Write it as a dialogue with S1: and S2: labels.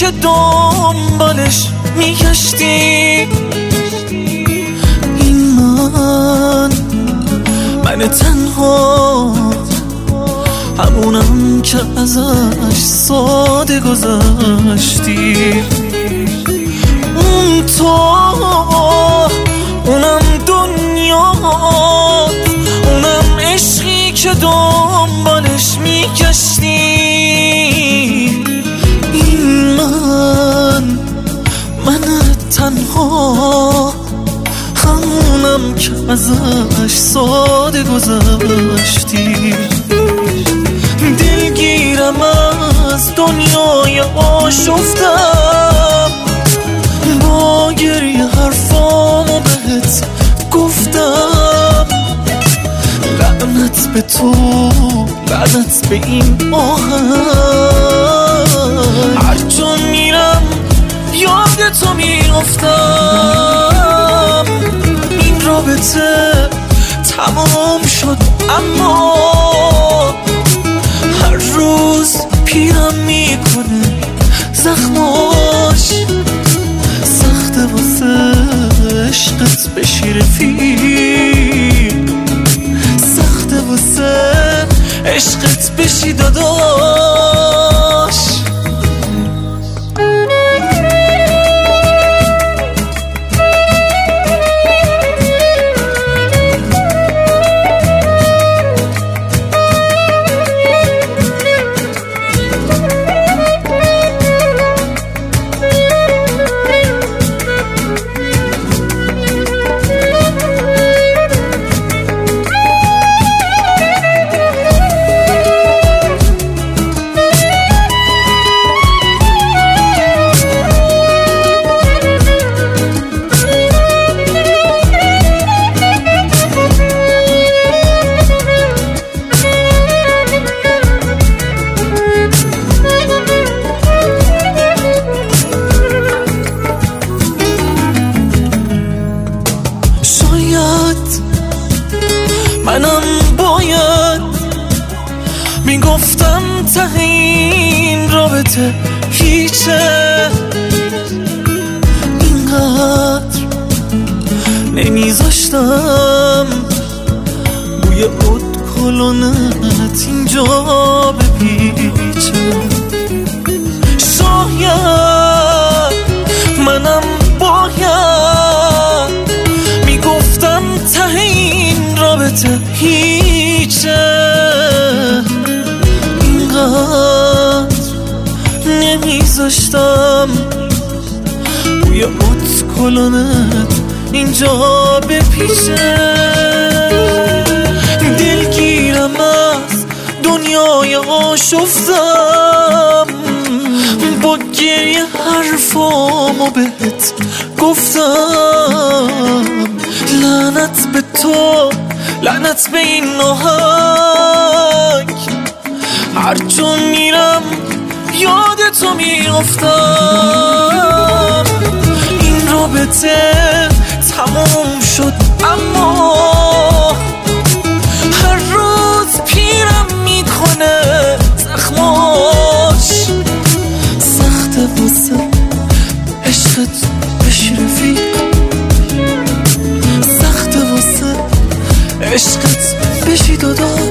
S1: که دنبالش میگشتی. این من تنها، همونم که ازش ساده گذشتی. اون تو، اونم دنیا، اونم عشقی که دنبالش میگشتی. این من تنها، همونم که ازش ساده گذشتی. دلگیرم از دنیای آشفتم، با گریه حرفامو بهت گفتم. لعنت به تو، لعنت به این آهنگ، هر جا میرم یاد تو میافتم. این رابطه تمام شد اما هر روز پیرم میکنه زخماش. سخته واسه عشقت بشی رفیق، سخته واسه عشقت بشی داداش. منم باید میگفتم ته این رابطه هیچه. اینقدر نمیذاشتم بوی ادکلونت اینجا بپیچه. شاید منم باید میگفتم ته این رابطه هیچه. اینقدر نمیذاشتم بوی ادکلونت اینجا بپیچه. دلگیرم از دنیای آشفتم، با گریه حرفامو بهت گفتم. لعنت به تو، لعنت به این آهنگ، هر جا میرم یاد تو میافتم. این رابطه تموم شد اما هر روز پیرم میکنه زخماش. سخته واسه عشقت بشی رفیق، سخته واسه عشقت بشی داداش.